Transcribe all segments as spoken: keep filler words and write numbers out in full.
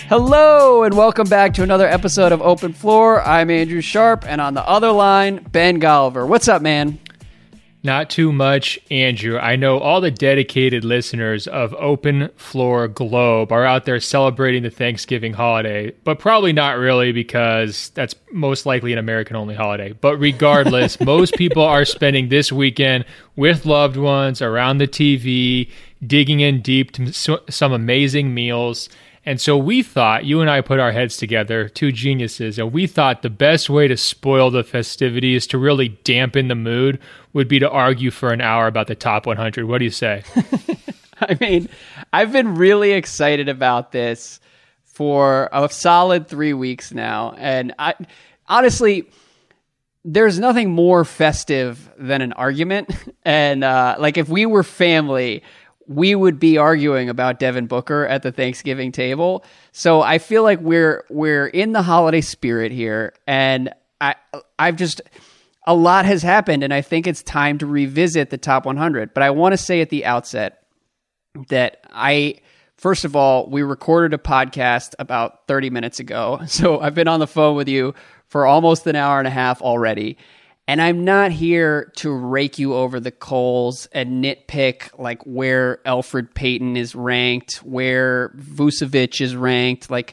Hello and welcome back to another episode of Open Floor. I'm Andrew Sharp, and on the other line, Ben Golliver. What's up, man? Not too much, Andrew. I know all the dedicated listeners of Open Floor Globe are out there celebrating the Thanksgiving holiday, but probably not really because that's most likely an American-only holiday. But regardless, most people are spending this weekend with loved ones around the T V, digging in deep to some amazing meals. And so we thought, you and I put our heads together, two geniuses, and we thought the best way to spoil the festivities, to really dampen the mood, would be to argue for an hour about the top one hundred. What do you say? I mean, I've been really excited about this for a solid three weeks now. And I honestly, there's nothing more festive than an argument. And uh, like if we were family, we would be arguing about Devin Booker at the Thanksgiving table. So I feel like we're we're in the holiday spirit here, and I I've just a lot has happened, and I think it's time to revisit the top one hundred. But I want to say at the outset that I first of all, we recorded a podcast about thirty minutes ago. So I've been on the phone with you for almost an hour and a half already. And I'm not here to rake you over the coals and nitpick like where Elfrid Payton is ranked, where Vucevic is ranked. Like,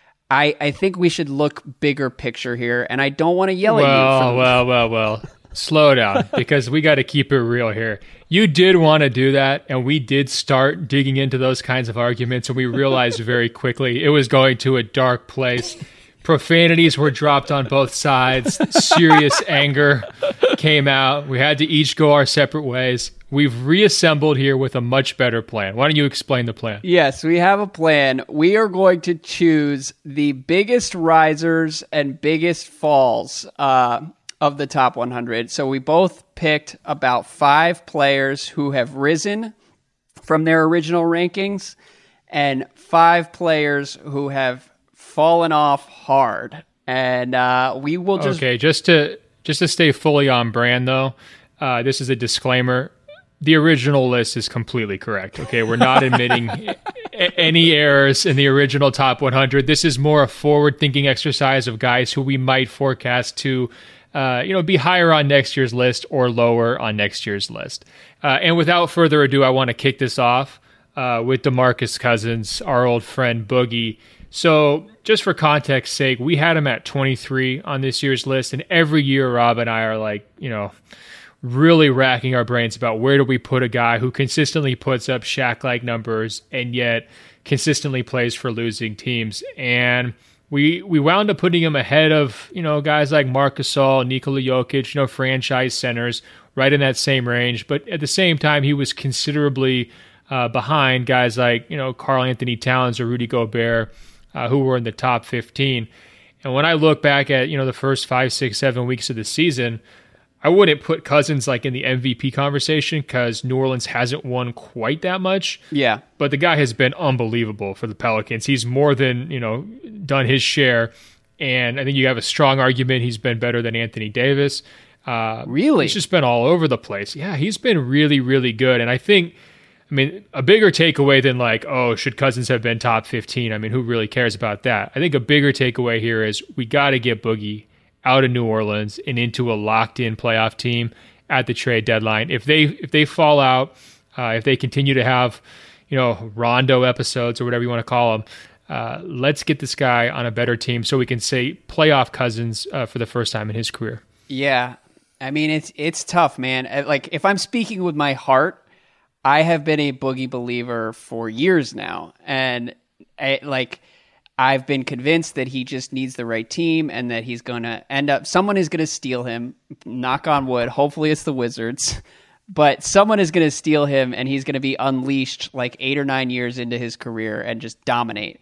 I, I think we should look bigger picture here, and I don't want to yell well, at you. Well, well, well, well. Slow down, because we got to keep it real here. You did want to do that, and we did start digging into those kinds of arguments, and we realized very quickly it was going to a dark place. Profanities were dropped on both sides. Serious anger came out. We had to each go our separate ways. We've reassembled here with a much better plan. Why don't you explain the plan? Yes, we have a plan. We are going to choose the biggest risers and biggest falls uh, of the top one hundred. So we both picked about five players who have risen from their original rankings and five players who have fallen off hard, and uh, we will just okay. Just to just to stay fully on brand, though, uh, this is a disclaimer: the original list is completely correct. Okay, we're not admitting a- any errors in the original top one hundred. This is more a forward-thinking exercise of guys who we might forecast to, uh, you know, be higher on next year's list or lower on next year's list. Uh, and without further ado, I want to kick this off uh, with DeMarcus Cousins, our old friend Boogie. So just for context sake, we had him at twenty-three on this year's list. And every year, Rob and I are like, you know, really racking our brains about where do we put a guy who consistently puts up Shaq-like numbers and yet consistently plays for losing teams. And we we wound up putting him ahead of, you know, guys like Marc Gasol, Nikola Jokic, you know, franchise centers, right in that same range. But at the same time, he was considerably uh, behind guys like, you know, Karl Anthony Towns or Rudy Gobert, Uh, who were in the top fifteen. And when I look back at, you know, the first five, six, seven weeks of the season, I wouldn't put Cousins like in the M V P conversation because New Orleans hasn't won quite that much. Yeah. But the guy has been unbelievable for the Pelicans. He's more than, you know, done his share. And I think you have a strong argument he's been better than Anthony Davis. Uh, really? He's just been all over the place. Yeah, he's been really, really good. And I think, I mean, a bigger takeaway than like, oh, should Cousins have been top fifteen? I mean, who really cares about that? I think a bigger takeaway here is we got to get Boogie out of New Orleans and into a locked-in playoff team at the trade deadline. If they if they fall out, uh, if they continue to have, you know, Rondo episodes or whatever you want to call them, uh, let's get this guy on a better team so we can say playoff Cousins uh, for the first time in his career. Yeah, I mean, it's it's tough, man. Like, if I'm speaking with my heart, I have been a Boogie believer for years now, and I, like I've been convinced that he just needs the right team and that he's going to end up, someone is going to steal him, knock on wood. Hopefully it's the Wizards, but someone is going to steal him and he's going to be unleashed like eight or nine years into his career and just dominate.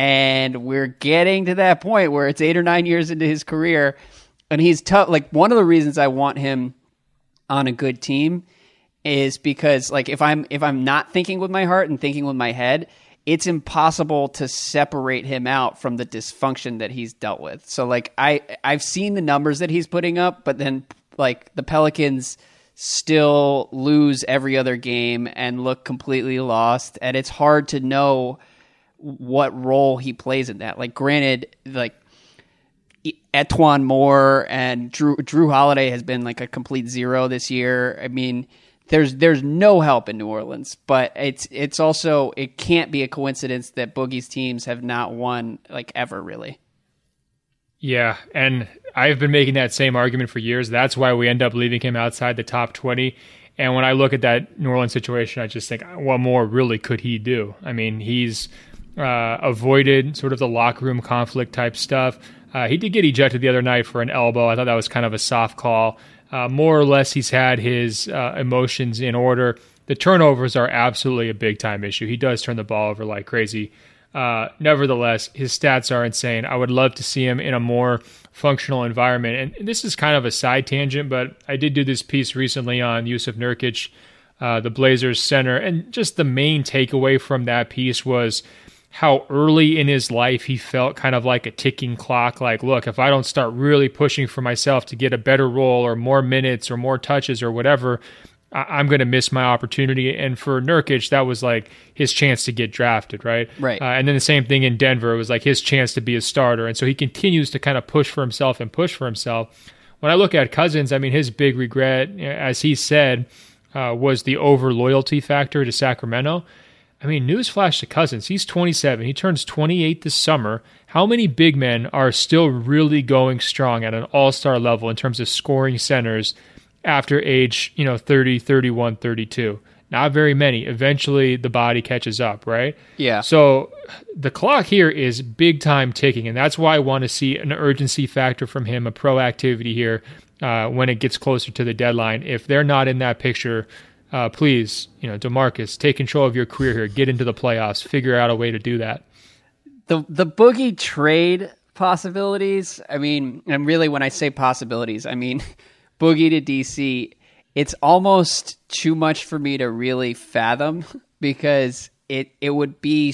And we're getting to that point where it's eight or nine years into his career and he's tough. Like, one of the reasons I want him on a good team is because, like, if I'm if I'm not thinking with my heart and thinking with my head, it's impossible to separate him out from the dysfunction that he's dealt with. So, like, I I've seen the numbers that he's putting up, but then, like, the Pelicans still lose every other game and look completely lost, and it's hard to know what role he plays in that. Like, granted, like Etwan Moore and Drew Drew Holiday has been like a complete zero this year. I mean, there's there's no help in New Orleans, but it's it's also it can't be a coincidence that Boogie's teams have not won like ever really. Yeah, and I've been making that same argument for years. That's why we end up leaving him outside the top twenty. And when I look at that New Orleans situation, I just think, what more really could he do? I mean, he's uh, avoided sort of the locker room conflict type stuff. Uh, he did get ejected the other night for an elbow. I thought that was kind of a soft call. Uh, more or less, he's had his uh, emotions in order. The turnovers are absolutely a big-time issue. He does turn the ball over like crazy. Uh, nevertheless, his stats are insane. I would love to see him in a more functional environment. And this is kind of a side tangent, but I did do this piece recently on Jusuf Nurkic, uh, the Blazers center. And just the main takeaway from that piece was how early in his life he felt kind of like a ticking clock. Like, look, if I don't start really pushing for myself to get a better role or more minutes or more touches or whatever, I'm going to miss my opportunity. And for Nurkic, that was like his chance to get drafted, right? Right. Uh, and then the same thing in Denver. It was like his chance to be a starter. And so he continues to kind of push for himself and push for himself. When I look at Cousins, I mean, his big regret, as he said, uh, was the over-loyalty factor to Sacramento. I mean, newsflash to Cousins. He's twenty-seven. He turns twenty-eight this summer. How many big men are still really going strong at an all-star level in terms of scoring centers after age, you know, thirty, thirty-one, thirty-two? Not very many. Eventually, the body catches up, right? Yeah. So the clock here is big time ticking, and that's why I want to see an urgency factor from him, a proactivity here uh, when it gets closer to the deadline. If they're not in that picture, uh, please, you know, DeMarcus, take control of your career here. Get into the playoffs. Figure out a way to do that. The the Boogie trade possibilities, I mean, and really when I say possibilities, I mean Boogie to D C, it's almost too much for me to really fathom because it, it would be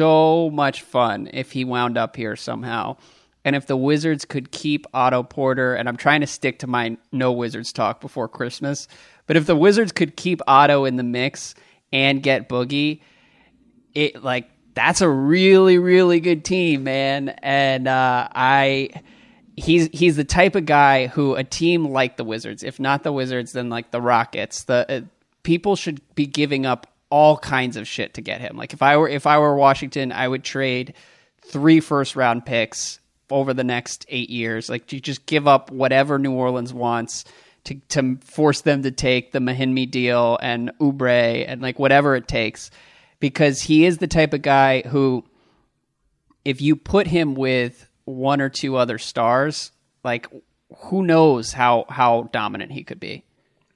so much fun if he wound up here somehow. And if the Wizards could keep Otto Porter, and I'm trying to stick to my no Wizards talk before Christmas, but if the Wizards could keep Otto in the mix and get Boogie, it like that's a really, really good team, man. And uh, I... He's he's the type of guy who a team like the Wizards, if not the Wizards, then like the Rockets, the uh, people should be giving up all kinds of shit to get him. Like if I were if I were Washington, I would trade three first round picks over the next eight years. Like you just give up whatever New Orleans wants to to force them to take the Mahinmi deal and Oubre and like whatever it takes, because he is the type of guy who, if you put him with one or two other stars, like who knows how how dominant he could be.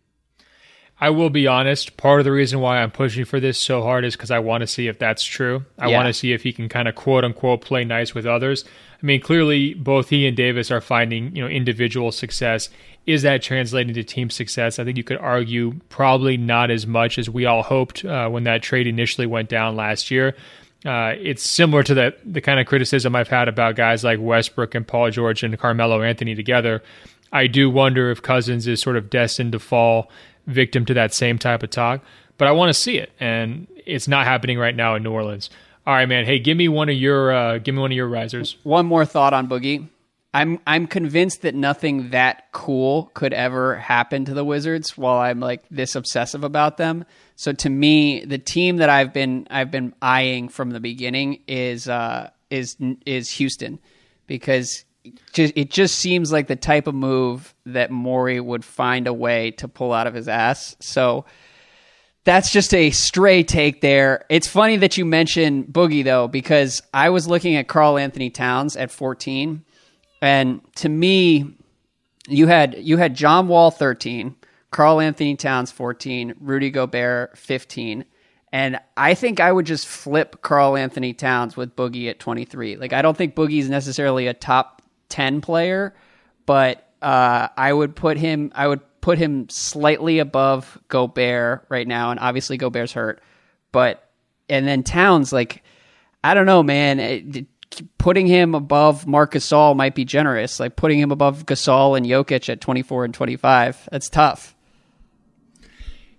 I will be honest, part of the reason why I'm pushing for this so hard is because I want to see if that's true. I yeah. want to see if he can kind of quote unquote play nice with others. I mean, clearly both he and Davis are finding, you know, individual success. Is that translating to team success? I think you could argue probably not as much as we all hoped uh, when that trade initially went down last year. Uh, it's similar to the, the kind of criticism I've had about guys like Westbrook and Paul George and Carmelo Anthony together. I do wonder if Cousins is sort of destined to fall victim to that same type of talk, but I want to see it, and it's not happening right now in New Orleans. All right, man. Hey, give me one of your uh, give me one of your risers. One more thought on Boogie. I'm I'm convinced that nothing that cool could ever happen to the Wizards while I'm like this obsessive about them. So to me, the team that I've been I've been eyeing from the beginning is uh, is is Houston, because it just, it just seems like the type of move that Morey would find a way to pull out of his ass. So that's just a stray take there. It's funny that you mentioned Boogie though, because I was looking at Karl Anthony Towns at fourteen. And to me, you had you had John Wall thirteen, Karl Anthony Towns fourteen, Rudy Gobert fifteen, and I think I would just flip Karl Anthony Towns with Boogie at twenty-three. Like I don't think Boogie's necessarily a top ten player, but uh, I would put him I would put him slightly above Gobert right now, and obviously Gobert's hurt, but and then Towns, like I don't know, man. It, Putting him above Marc Gasol might be generous. Like putting him above Gasol and Jokic at twenty-four and twenty-five, that's tough.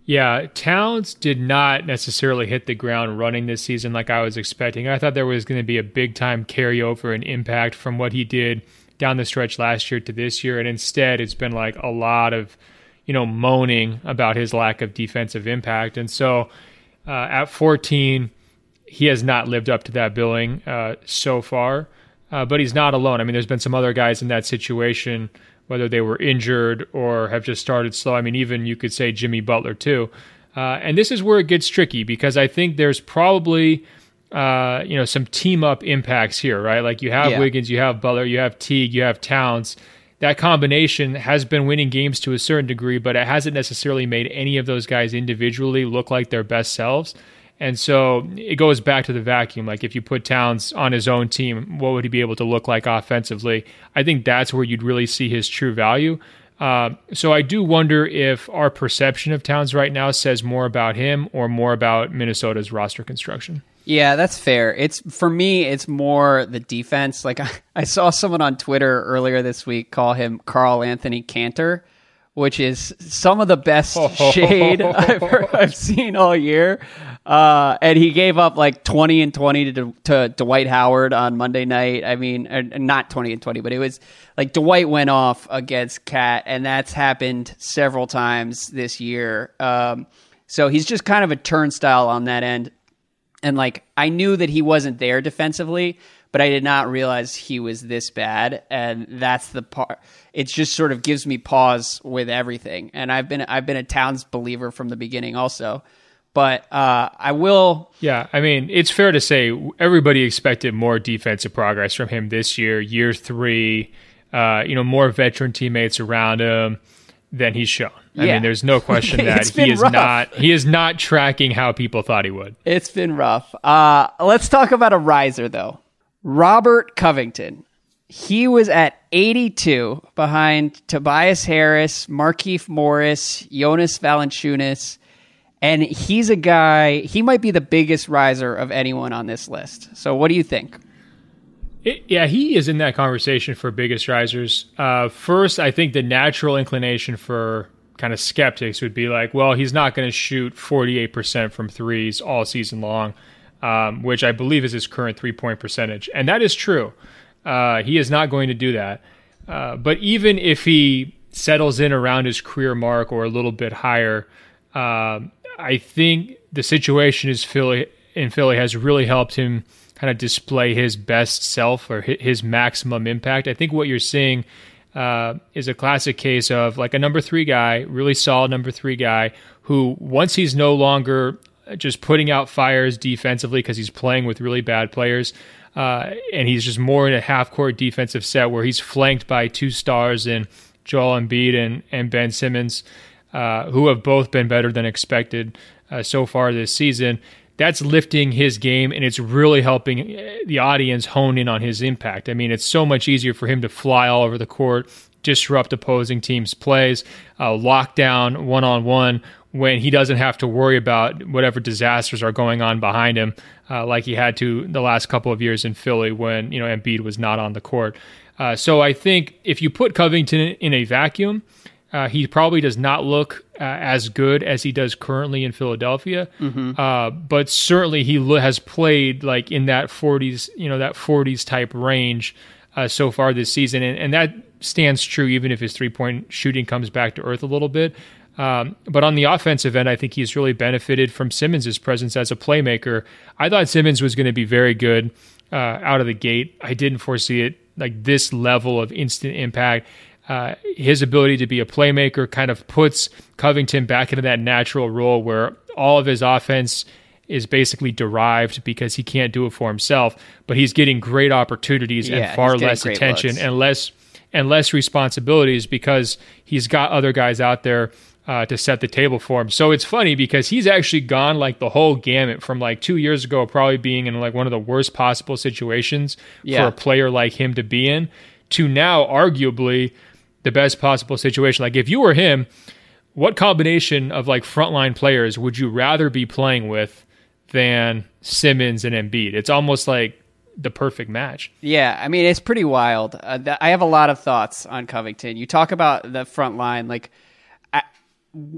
Yeah, Towns did not necessarily hit the ground running this season like I was expecting. I thought there was going to be a big-time carryover and impact from what he did down the stretch last year to this year, and instead it's been like a lot of, you know, moaning about his lack of defensive impact. And so uh, at fourteen, he has not lived up to that billing uh, so far, uh, but he's not alone. I mean, there's been some other guys in that situation, whether they were injured or have just started slow. I mean, even you could say Jimmy Butler too. Uh, and this is where it gets tricky because I think there's probably, uh, you know, some team up impacts here, right? Like you have yeah. Wiggins, you have Butler, you have Teague, you have Towns. That combination has been winning games to a certain degree, but it hasn't necessarily made any of those guys individually look like their best selves. And so it goes back to the vacuum. Like if you put Towns on his own team, what would he be able to look like offensively? I think that's where you'd really see his true value. Uh, so I do wonder if our perception of Towns right now says more about him or more about Minnesota's roster construction. Yeah, that's fair. It's for me, it's more the defense. Like I, I saw someone on Twitter earlier this week call him Carl Anthony Cantor, which is some of the best shade I've, heard, I've seen all year. Uh, and he gave up like twenty and twenty to, to Dwight Howard on Monday night. I mean, uh, not twenty and twenty, but it was like Dwight went off against Cat, and that's happened several times this year. Um, so he's just kind of a turnstile on that end. And like, I knew that he wasn't there defensively, but I did not realize he was this bad. And that's the part. It just sort of gives me pause with everything. And I've been, I've been a Towns believer from the beginning also. But uh, I will... Yeah, I mean, it's fair to say everybody expected more defensive progress from him this year, year three, uh, you know, more veteran teammates around him than he's shown. I yeah. mean, there's no question that he is rough. not he is not tracking how people thought he would. It's been rough. Uh, let's talk about a riser, though. Robert Covington. He was at eighty-two behind Tobias Harris, Markieff Morris, Jonas Valanciunas. And he's a guy, he might be the biggest riser of anyone on this list. So what do you think? It, yeah, he is in that conversation for biggest risers. Uh, first, I think the natural inclination for kind of skeptics would be like, well, he's not going to shoot forty-eight percent from threes all season long, um, which I believe is his current three-point percentage. And that is true. Uh, he is not going to do that. Uh, but even if he settles in around his career mark or a little bit higher, uh, I think the situation is Philly in Philly has really helped him kind of display his best self or his maximum impact. I think what you're seeing uh, is a classic case of like a number three guy, really solid number three guy, who once he's no longer just putting out fires defensively because he's playing with really bad players, uh, and he's just more in a half-court defensive set where he's flanked by two stars in Joel Embiid and, and Ben Simmons, Uh, who have both been better than expected uh, so far this season. That's lifting his game, and it's really helping the audience hone in on his impact. I mean, it's so much easier for him to fly all over the court, disrupt opposing teams' plays, uh, lock down one-on-one when he doesn't have to worry about whatever disasters are going on behind him, uh, like he had to the last couple of years in Philly when, you know, Embiid was not on the court. Uh, so I think if you put Covington in a vacuum, Uh, he probably does not look uh, as good as he does currently in Philadelphia, mm-hmm. uh, but certainly he lo- has played like in that forties, you know, that forties type range uh, so far this season, and, and that stands true even if his three point shooting comes back to earth a little bit. Um, but on the offensive end, I think he's really benefited from Simmons' presence as a playmaker. I thought Simmons was going to be very good uh, out of the gate. I didn't foresee it like this level of instant impact. Uh, his ability to be a playmaker kind of puts Covington back into that natural role where all of his offense is basically derived because he can't do it for himself, but he's getting great opportunities yeah, and far less attention looks. and less and less responsibilities because he's got other guys out there uh, to set the table for him. So it's funny because he's actually gone like the whole gamut from like two years ago, probably being in like one of the worst possible situations yeah. for a player like him to be in, to now arguably the best possible situation. Like if you were him, what combination of like frontline players would you rather be playing with than Simmons and Embiid? It's almost like the perfect match. Yeah, I mean, it's pretty wild. Uh, th- I have a lot of thoughts on Covington. You talk about the front line, like I,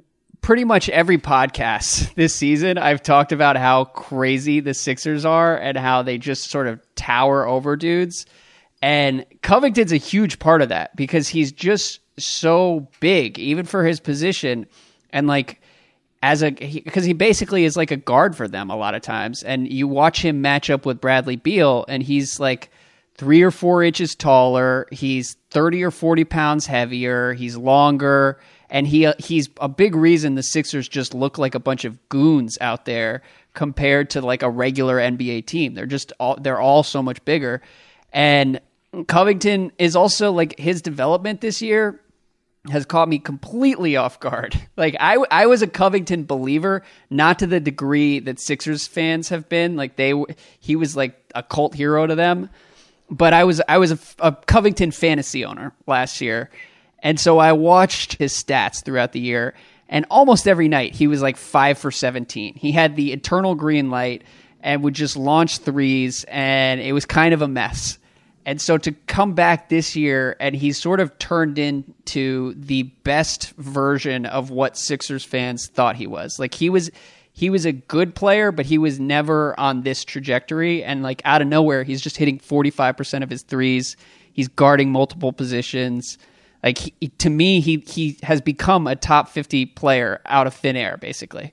pretty much every podcast this season, I've talked about how crazy the Sixers are and how they just sort of tower over dudes. And Covington's a huge part of that because he's just so big, even for his position. And like, as a, because he, he basically is like a guard for them a lot of times. And you watch him match up with Bradley Beal, and he's like three or four inches taller. He's thirty or forty pounds heavier. He's longer. And he he's a big reason the Sixers just look like a bunch of goons out there compared to like a regular N B A team. They're just all, they're all so much bigger. And Covington is also like, his development this year has caught me completely off guard. Like I, I was a Covington believer, not to the degree that Sixers fans have been. Like they, he was like a cult hero to them. But I was I was a, a Covington fantasy owner last year. And so I watched his stats throughout the year, and almost every night he was like five for seventeen. He had the eternal green light and would just launch threes, and it was kind of a mess. And so to come back this year, and he's sort of turned into the best version of what Sixers fans thought he was. Like he was he was a good player, but he was never on this trajectory. And like out of nowhere, he's just hitting forty-five percent of his threes. He's guarding multiple positions. Like he, to me, he he has become a top fifty player out of thin air, basically.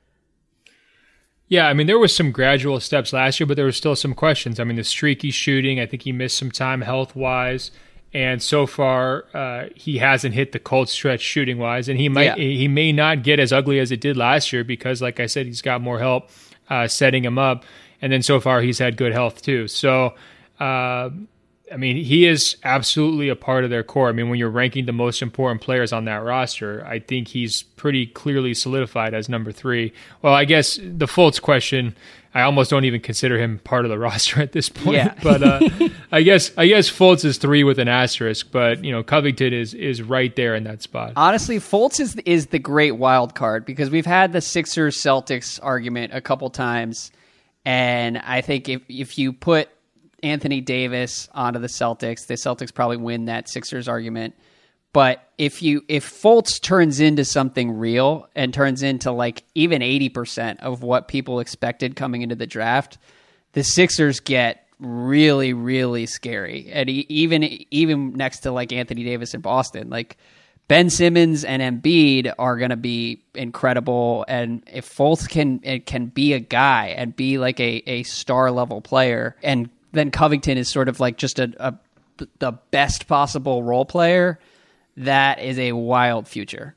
Yeah, I mean, there was some gradual steps last year, but there were still some questions. I mean, the streaky shooting, I think he missed some time health-wise, and so far uh, he hasn't hit the cold stretch shooting-wise, and he might yeah. he may not get as ugly as it did last year because, like I said, he's got more help uh, setting him up, and then so far he's had good health too. So, uh, I mean, he is absolutely a part of their core. I mean, when you're ranking the most important players on that roster, I think he's pretty clearly solidified as number three. Well, I guess the Fultz question, I almost don't even consider him part of the roster at this point. Yeah. But uh, I guess I guess Fultz is three with an asterisk. But you know, Covington is is right there in that spot. Honestly, Fultz is is the great wild card because we've had the Sixers Celtics argument a couple times, and I think if if you put Anthony Davis onto the Celtics, the Celtics probably win that Sixers argument. But if you if Fultz turns into something real and turns into like even eighty percent of what people expected coming into the draft, the Sixers get really, really scary. And even even next to like Anthony Davis in Boston, like Ben Simmons and Embiid are going to be incredible. And if Fultz can it can be a guy and be like a, a star level player, and then Covington is sort of like just a, a the best possible role player, that is a wild future.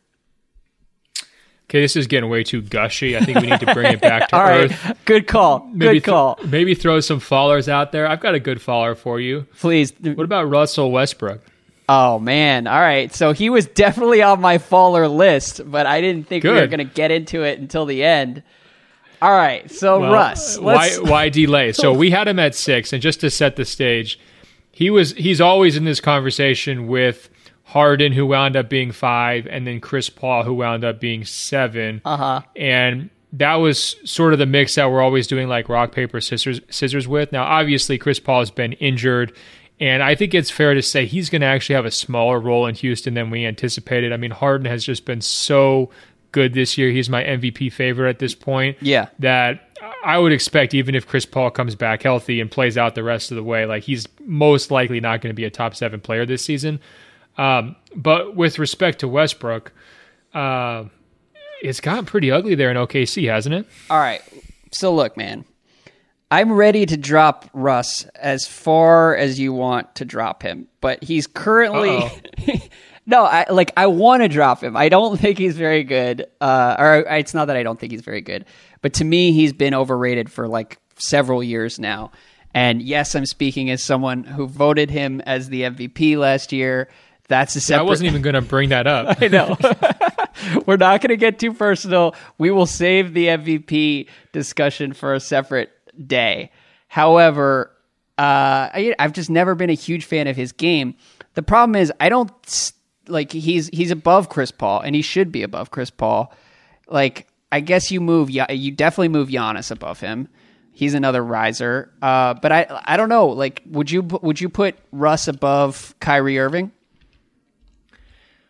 Okay, this is getting way too gushy. I think we need to bring it back to All earth. Right. Good call. Maybe good call. Th- maybe throw some followers out there. I've got a good follower for you. Please. What about Russell Westbrook? Oh, man. All right. So he was definitely on my faller list, but I didn't think good. we were going to get into it until the end. All right, so well, Russ, let's... why why delay? So we had him at six, and just to set the stage, he was he's always in this conversation with Harden, who wound up being five, and then Chris Paul, who wound up being seven. Uh-huh. And that was sort of the mix that we're always doing like rock, paper, scissors, scissors with. Now, obviously, Chris Paul has been injured, and I think it's fair to say he's going to actually have a smaller role in Houston than we anticipated. I mean, Harden has just been so good this year. He's my M V P favorite at this point. Yeah. That I would expect, even if Chris Paul comes back healthy and plays out the rest of the way, like he's most likely not going to be a top seven player this season. Um, but with respect to Westbrook, uh, it's gotten pretty ugly there in O K C, hasn't it? All right. So look, man, I'm ready to drop Russ as far as you want to drop him, but he's currently No, I like I want to drop him. I don't think he's very good. Uh, or it's not that I don't think he's very good, but to me, he's been overrated for like several years now. And yes, I'm speaking as someone who voted him as the M V P last year. That's a separate... I wasn't even going to bring that up. I know. We're not going to get too personal. We will save the M V P discussion for a separate day. However, uh, I, I've just never been a huge fan of his game. The problem is I don't... Like he's he's above Chris Paul, and he should be above Chris Paul. Like I guess you move, you definitely move Giannis above him. He's another riser. Uh, but I I don't know. Like would you would you put Russ above Kyrie Irving?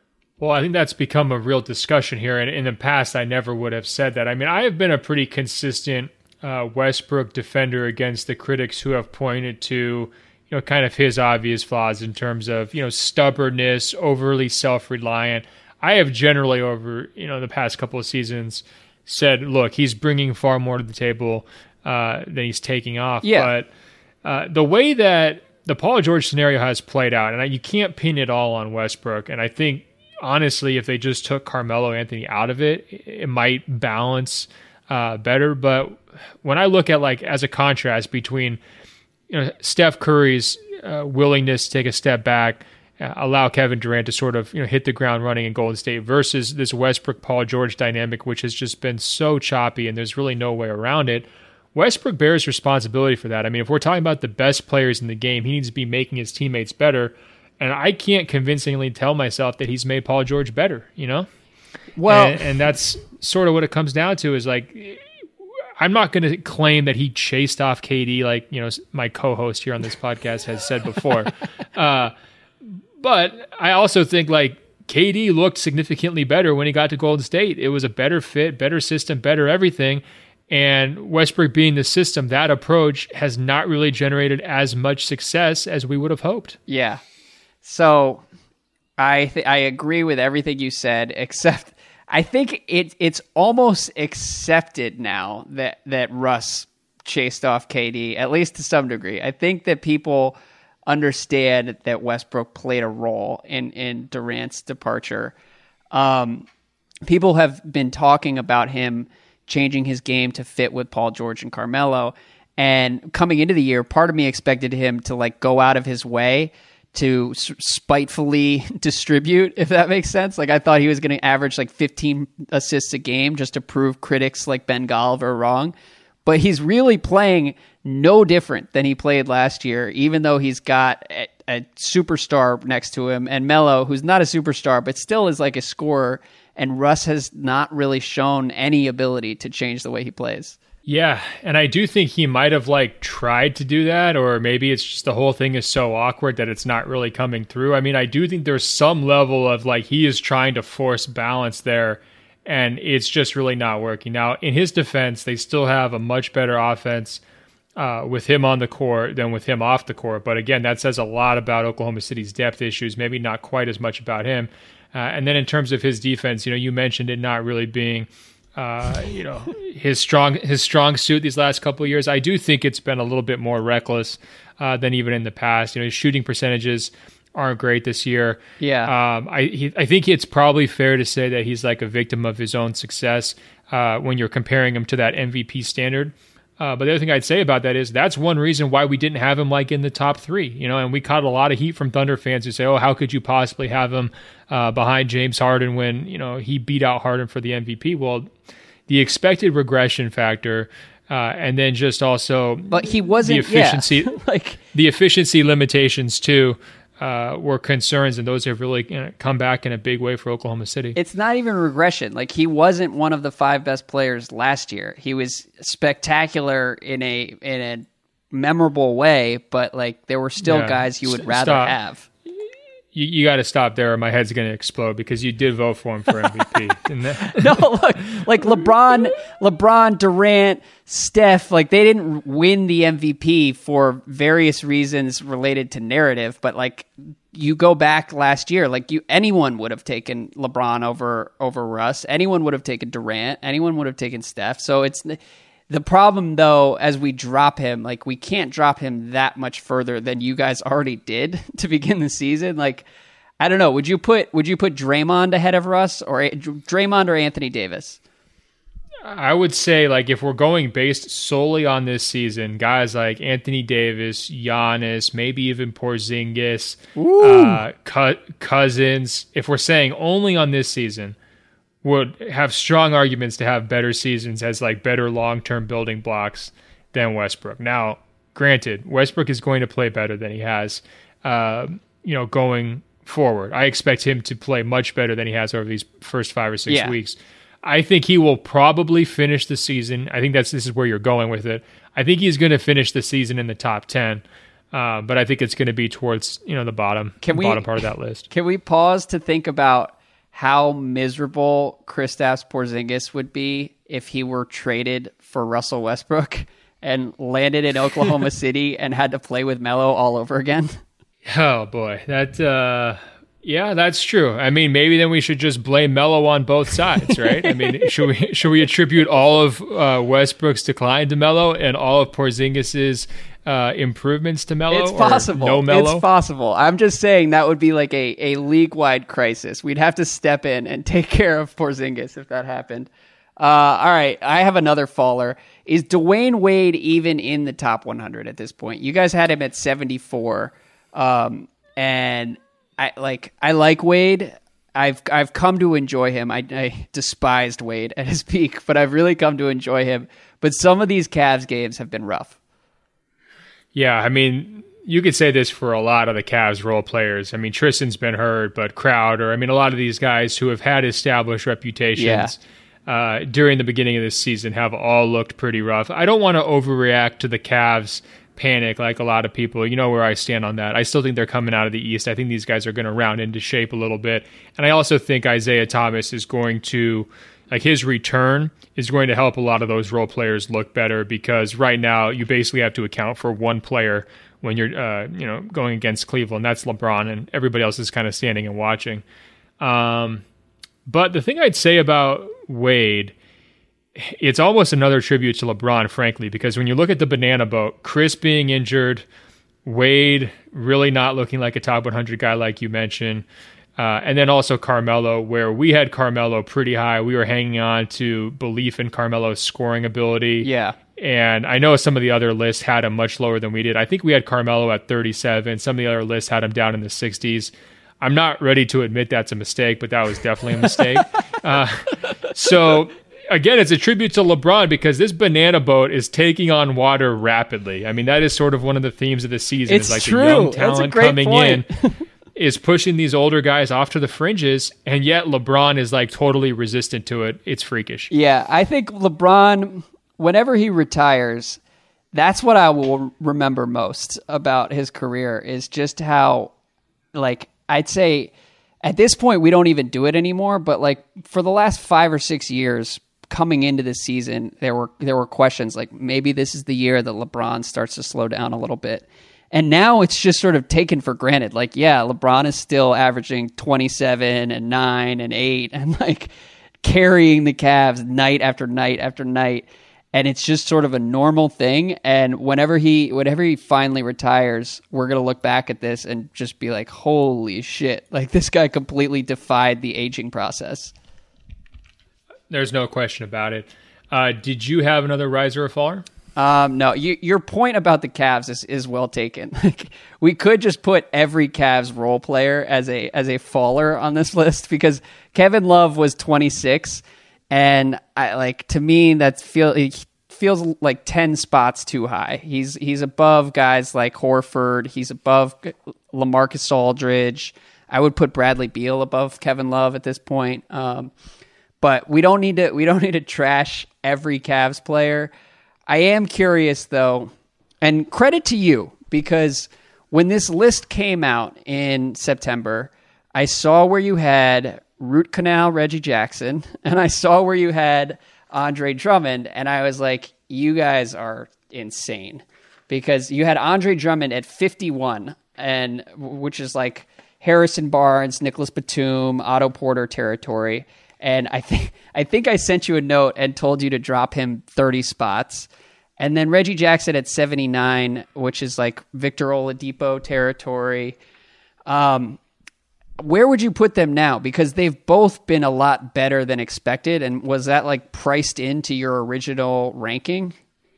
Well, I think that's become a real discussion here. And in the past, I never would have said that. I mean, I have been a pretty consistent uh, Westbrook defender against the critics who have pointed to, you know, kind of his obvious flaws in terms of, you know, stubbornness, overly self-reliant. I have generally over, you know, the past couple of seasons said, look, he's bringing far more to the table uh, than he's taking off. Yeah. But uh, the way that the Paul George scenario has played out, and I, you can't pin it all on Westbrook, and I think, honestly, if they just took Carmelo Anthony out of it, it might balance uh, better. But when I look at, like, as a contrast between, you know, Steph Curry's uh, willingness to take a step back, uh, allow Kevin Durant to sort of, you know, hit the ground running in Golden State versus this Westbrook-Paul George dynamic, which has just been so choppy and there's really no way around it, Westbrook bears responsibility for that. I mean, if we're talking about the best players in the game, he needs to be making his teammates better. And I can't convincingly tell myself that he's made Paul George better, you know? Well, and, and that's sort of what it comes down to is, like, I'm not going to claim that he chased off K D like, you know, my co-host here on this podcast has said before. uh, but I also think, like, K D looked significantly better when he got to Golden State. It was a better fit, better system, better everything. And Westbrook being the system, that approach has not really generated as much success as we would have hoped. Yeah. So I th- I agree with everything you said, except I think it it's almost accepted now that, that Russ chased off K D, at least to some degree. I think that people understand that Westbrook played a role in, in Durant's departure. Um, people have been talking about him changing his game to fit with Paul George and Carmelo. And coming into the year, part of me expected him to, like, go out of his way to s- spitefully distribute, if that makes sense. Like, I thought he was going to average like fifteen assists a game just to prove critics like Ben Golliver wrong. But he's really playing no different than he played last year, even though he's got a, a superstar next to him, and Melo, who's not a superstar, but still is like a scorer. And Russ has not really shown any ability to change the way he plays. Yeah, and I do think he might have, like, tried to do that, or maybe it's just the whole thing is so awkward that it's not really coming through. I mean, I do think there's some level of, like, he is trying to force balance there, and it's just really not working. Now, in his defense, they still have a much better offense uh, with him on the court than with him off the court. But again, that says a lot about Oklahoma City's depth issues, maybe not quite as much about him. Uh, and then in terms of his defense, you know, you mentioned it not really being, uh, you know, his strong his strong suit these last couple of years. I do think it's been a little bit more reckless uh, than even in the past. You know, his shooting percentages aren't great this year. Yeah, um, I he, I think it's probably fair to say that he's like a victim of his own success uh, when you're comparing him to that M V P standard. Uh, but the other thing I'd say about that is that's one reason why we didn't have him, like, in the top three, you know, and we caught a lot of heat from Thunder fans who say, oh, how could you possibly have him uh, behind James Harden when, you know, he beat out Harden for the M V P? Well, the expected regression factor uh, and then just also but he wasn't, the efficiency, yeah. like the efficiency limitations too. Uh, were concerns, and those have really, you know, come back in a big way for Oklahoma City. It's not even regression. Like, he wasn't one of the five best players last year. He was spectacular in a in a memorable way, but, like, there were still yeah. guys you would S- rather stop. have. You, you got to stop there, or my head's going to explode, because you did vote for him for M V P. No, look, like LeBron, LeBron, Durant, Steph, like, they didn't win the M V P for various reasons related to narrative, but, like, you go back last year, like, you anyone would have taken LeBron over over Russ, anyone would have taken Durant, anyone would have taken Steph. So it's the problem, though, as we drop him, like, we can't drop him that much further than you guys already did to begin the season. Like, I don't know. Would you put would you put Draymond ahead of Russ, or Draymond or Anthony Davis? I would say, like, if we're going based solely on this season, guys like Anthony Davis, Giannis, maybe even Porzingis, uh, Cousins, if we're saying only on this season, would have strong arguments to have better seasons as, like, better long-term building blocks than Westbrook. Now, granted, Westbrook is going to play better than he has, uh, you know, going forward. I expect him to play much better than he has over these first five or six yeah. weeks. I think he will probably finish the season. I think that's this is where you're going with it. I think he's going to finish the season in the top ten, uh, but I think it's going to be towards, you know, the bottom, can we, bottom part of that list. Can we pause to think about how miserable Kristaps Porzingis would be if he were traded for Russell Westbrook and landed in Oklahoma City and had to play with Melo all over again? Oh boy, that uh, yeah, that's true. I mean, maybe then we should just blame Melo on both sides, right? I mean, should we should we attribute all of uh, Westbrook's decline to Melo and all of Porzingis's uh, improvements to Melo? It's possible. No Melo? It's possible. I'm just saying that would be like a, a league-wide crisis. We'd have to step in and take care of Porzingis if that happened. Uh, all right, I have another faller. Is Dwayne Wade even in the top one hundred at this point? You guys had him at seventy-four. Um, and I like, I like Wade. I've, I've come to enjoy him. I, I despised Wade at his peak, but I've really come to enjoy him. But some of these Cavs games have been rough. Yeah. I mean, you could say this for a lot of the Cavs role players. I mean, Tristan's been hurt, but Crowder, I mean, a lot of these guys who have had established reputations, Yeah. uh, during the beginning of this season have all looked pretty rough. I don't want to overreact to the Cavs panic like a lot of people. You know where I stand on that. I still think they're coming out of the East. I think these guys are going to round into shape a little bit. And I also think Isaiah Thomas is going to, like his return is going to help a lot of those role players look better, because right now you basically have to account for one player when you're uh, you know, going against Cleveland. That's LeBron, and everybody else is kind of standing and watching. Um, but the thing I'd say about Wade, it's almost another tribute to LeBron, frankly, because when you look at the banana boat, Chris being injured, Wade really not looking like a top one hundred guy like you mentioned, uh, and then also Carmelo, where we had Carmelo pretty high. We were hanging on to belief in Carmelo's scoring ability. Yeah. And I know some of the other lists had him much lower than we did. I think we had Carmelo at thirty-seven. Some of the other lists had him down in the sixties. I'm not ready to admit that's a mistake, but that was definitely a mistake. uh, so... Again, it's a tribute to LeBron, because this banana boat is taking on water rapidly. I mean, that is sort of one of the themes of the season. It's is like true. the young That's a talent great coming point. in is pushing these older guys off to the fringes, and yet LeBron is like totally resistant to it. It's freakish. Yeah, I think LeBron, whenever he retires, that's what I will remember most about his career, is just how, like, I'd say at this point we don't even do it anymore, but like for the last five or six years coming into this season, there were there were questions like maybe this is the year that LeBron starts to slow down a little bit. And now it's just sort of taken for granted. Like, yeah, LeBron is still averaging twenty-seven and nine and eight and like carrying the Cavs night after night after night. And it's just sort of a normal thing. And whenever he whenever he finally retires, we're going to look back at this and just be like, holy shit. Like, this guy completely defied the aging process. There's no question about it. Uh, did you have another riser or faller? Um, no, you, your point about the Cavs is, is well taken. We could just put every Cavs role player as a as a faller on this list, because Kevin Love was twenty-six, and I like to me that feel it feels like ten spots too high. He's he's above guys like Horford. He's above LaMarcus Aldridge. I would put Bradley Beal above Kevin Love at this point. Um, But we don't need to we don't need to trash every Cavs player. I am curious though, and credit to you, because when this list came out in September, I saw where you had Root Canal Reggie Jackson, and I saw where you had Andre Drummond, and I was like, you guys are insane, because you had Andre Drummond at fifty-one, and which is like Harrison Barnes, Nicholas Batum, Otto Porter territory. And I think I think I sent you a note and told you to drop him thirty spots. And then Reggie Jackson at seventy-nine, which is like Victor Oladipo territory. Um, where would you put them now? Because they've both been a lot better than expected. And was that like priced into your original ranking?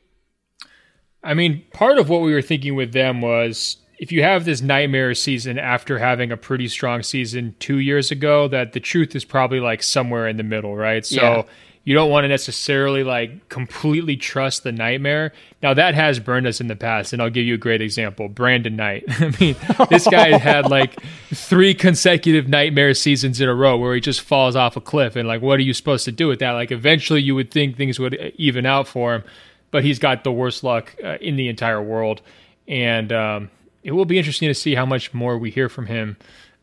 I mean, part of what we were thinking with them was, if you have this nightmare season after having a pretty strong season two years ago, that the truth is probably like somewhere in the middle, right? So Yeah. you don't want to necessarily like completely trust the nightmare. Now that has burned us in the past, and I'll give you a great example. Brandon Knight. I mean, this guy had like three consecutive nightmare seasons in a row where he just falls off a cliff, and like, what are you supposed to do with that? Like, eventually you would think things would even out for him, but he's got the worst luck uh, in the entire world. And, um, it will be interesting to see how much more we hear from him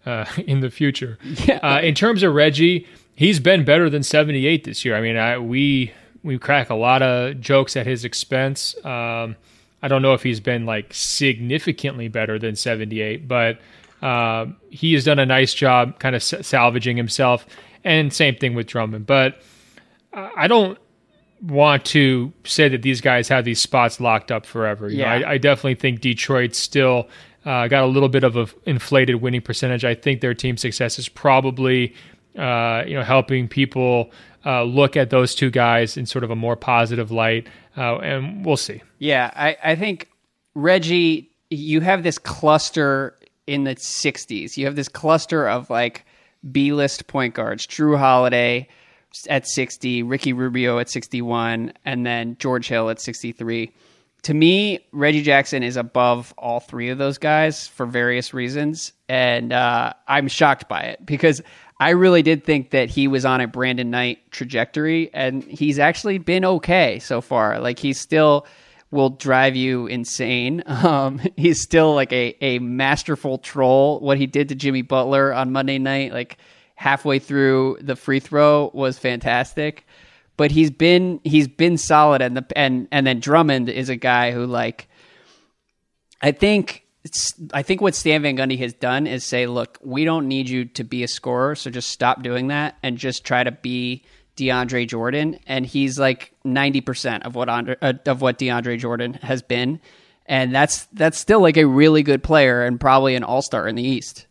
uh, in the future. Yeah. Uh, in terms of Reggie, he's been better than seventy-eight this year. I mean, I, we we crack a lot of jokes at his expense. Um, I don't know if he's been like significantly better than seventy-eight, but uh, he has done a nice job kind of salvaging himself. And same thing with Drummond. But I don't want to say that these guys have these spots locked up forever. You yeah. know, I, I definitely think Detroit still uh, got a little bit of an inflated winning percentage. I think their team success is probably uh, you know helping people uh, look at those two guys in sort of a more positive light, uh, and we'll see. Yeah, I, I think, Reggie, you have this cluster in the sixties. You have this cluster of like B-list point guards, Drew Holiday at sixty, Ricky Rubio at sixty-one, and then George Hill at sixty-three. To me, Reggie Jackson is above all three of those guys for various reasons, and uh, I'm shocked by it because I really did think that he was on a Brandon Knight trajectory, and he's actually been okay so far. Like, he still will drive you insane. Um, he's still like a, a masterful troll. What he did to Jimmy Butler on Monday night, like halfway through the free throw, was fantastic. But he's been he's been solid, and the and and then Drummond is a guy who, like, I think it's, I think what Stan Van Gundy has done is say, look, we don't need you to be a scorer, so just stop doing that and just try to be DeAndre Jordan. And he's like ninety percent of what Andre, uh, of what DeAndre Jordan has been, and that's that's still like a really good player and probably an all-star in the East.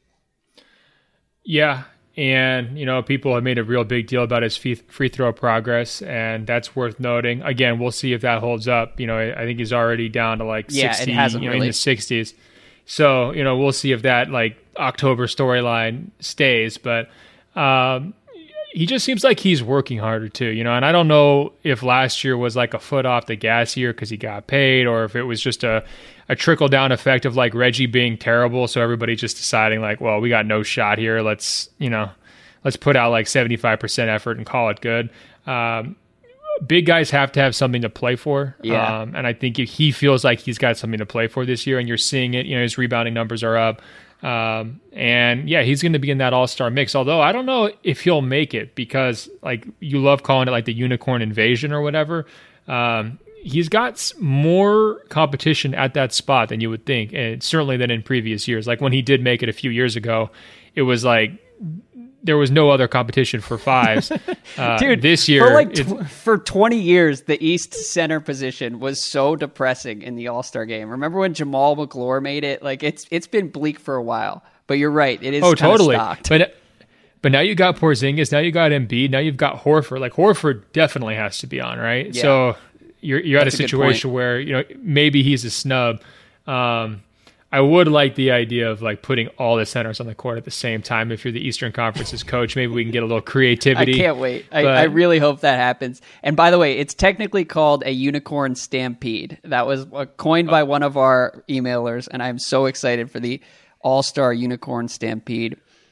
Yeah. And, you know, people have made a real big deal about his free throw progress, and that's worth noting. Again, we'll see if that holds up. You know, I think he's already down to like yeah, sixty, it hasn't you know, really. in the sixties. So, you know, we'll see if that like October storyline stays. But um, he just seems like he's working harder too, you know, and I don't know if last year was like a foot off the gas year because he got paid, or if it was just a, a trickle down effect of like Reggie being terrible. So everybody just deciding like, well, we got no shot here. Let's, you know, let's put out like seventy-five percent effort and call it good. Um, big guys have to have something to play for. Yeah. Um, and I think he feels like he's got something to play for this year, and you're seeing it, you know, his rebounding numbers are up. Um, and yeah, he's going to be in that all-star mix, although I don't know if he'll make it because like you love calling it like the unicorn invasion or whatever. Um, he's got more competition at that spot than you would think. And certainly than in previous years. Like when he did make it a few years ago, it was like, there was no other competition for fives. Uh, Dude, this year, for like tw- for twenty years, the East center position was so depressing in the All-Star game. Remember when Jamal McGlure made it? Like it's it's been bleak for a while. But you're right, it is. Oh, totally. Stocked. But but now you got Porzingis, now you got Embiid, now you've got Horford. Like Horford definitely has to be on, right? Yeah. So you're you're That's at a situation where you know maybe he's a snub. Um, I would like the idea of like putting all the centers on the court at the same time. If you're the Eastern Conference's coach, maybe we can get a little creativity. I can't wait. I, but, I really hope that happens. And by the way, it's technically called a unicorn stampede. That was coined by one of our emailers, and I'm so excited for the All-Star Unicorn Stampede.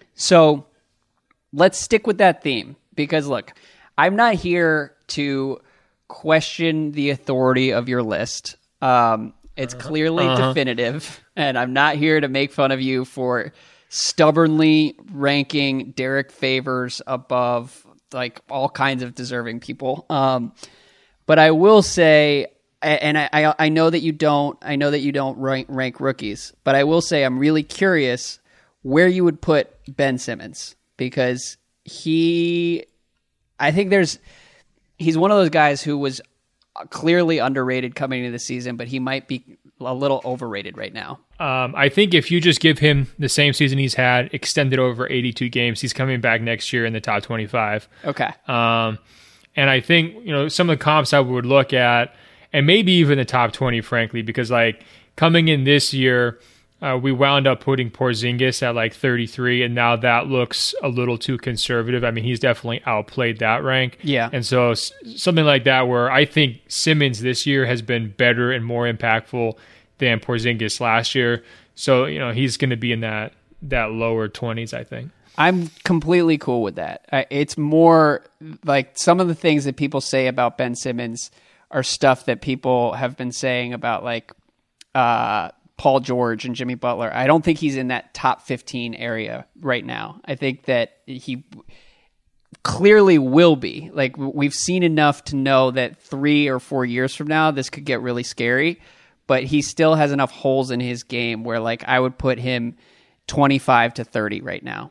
So let's stick with that theme because look, I'm not here to question the authority of your list. Um, it's clearly uh-huh. definitive, and I'm not here to make fun of you for stubbornly ranking Derek Favors above like all kinds of deserving people. Um, but I will say, and I, I, I know that you don't, I know that you don't rank, rank rookies, but I will say I'm really curious where you would put Ben Simmons because he, I think there's, he's one of those guys who was clearly underrated coming into the season, but he might be a little overrated right now. Um, I think if you just give him the same season he's had, extended over eighty-two games, he's coming back next year in the top twenty-five. Okay. Um, and I think, you know, some of the comps I would look at, and maybe even the top twenty, frankly, because like coming in this year, Uh, we wound up putting Porzingis at like thirty-three, and now that looks a little too conservative. I mean, he's definitely outplayed that rank. Yeah. And so s- something like that where I think Simmons this year has been better and more impactful than Porzingis last year. So, you know, he's going to be in that that lower twenties, I think. I'm completely cool with that. I, it's more like some of the things that people say about Ben Simmons are stuff that people have been saying about like uh Paul George and Jimmy Butler. I don't think he's in that top fifteen area right now. I think that he clearly will be. Like, we've seen enough to know that three or four years from now, this could get really scary, but he still has enough holes in his game where, like, I would put him twenty-five to thirty right now.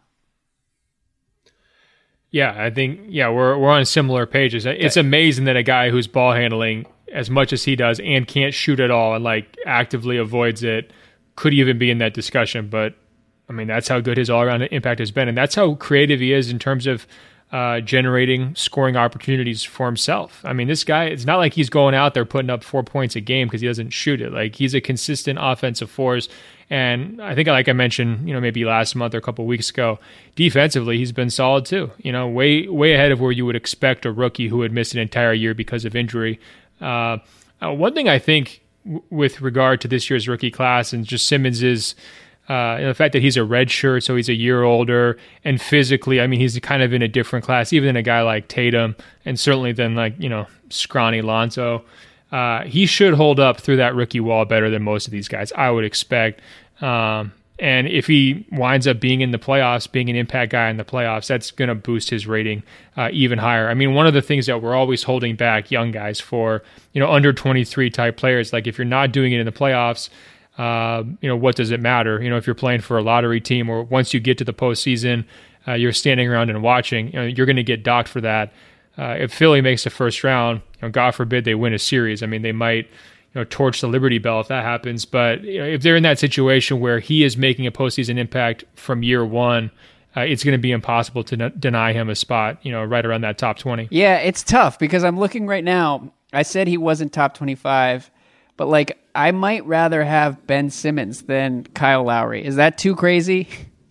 Yeah, I think, yeah, we're we're on similar pages. It's amazing that a guy who's ball handling as much as he does and can't shoot at all and like actively avoids it could even be in that discussion. But I mean, that's how good his all-around impact has been. And that's how creative he is in terms of uh, generating scoring opportunities for himself. I mean, this guy, it's not like he's going out there putting up four points a game because he doesn't shoot it. Like, he's a consistent offensive force. And I think, like I mentioned, you know, maybe last month or a couple of weeks ago, defensively, he's been solid too. You know, way, way ahead of where you would expect a rookie who had missed an entire year because of injury. Uh, uh, one thing I think w- with regard to this year's rookie class and just Simmons is uh, the fact that he's a red shirt, so he's a year older, and physically, I mean, he's kind of in a different class, even than a guy like Tatum, and certainly than like, you know, scrawny Lonzo. Uh, he should hold up through that rookie wall better than most of these guys, I would expect. Um, and if he winds up being in the playoffs, being an impact guy in the playoffs, that's going to boost his rating uh, even higher. I mean, one of the things that we're always holding back young guys for, you know, under twenty-three type players, like if you're not doing it in the playoffs, uh, you know, what does it matter? You know, if you're playing for a lottery team or once you get to the postseason, uh, you're standing around and watching, you know, you're going to get docked for that. Uh, if Philly makes the first round, you know, God forbid they win a series. I mean, they might, you know, torch the Liberty Bell if that happens. But you know, if they're in that situation where he is making a postseason impact from year one, uh, it's going to be impossible to n- deny him a spot, you know, right around that top twenty. Yeah, it's tough because I'm looking right now. I said he wasn't top twenty-five, but like I might rather have Ben Simmons than Kyle Lowry. Is that too crazy?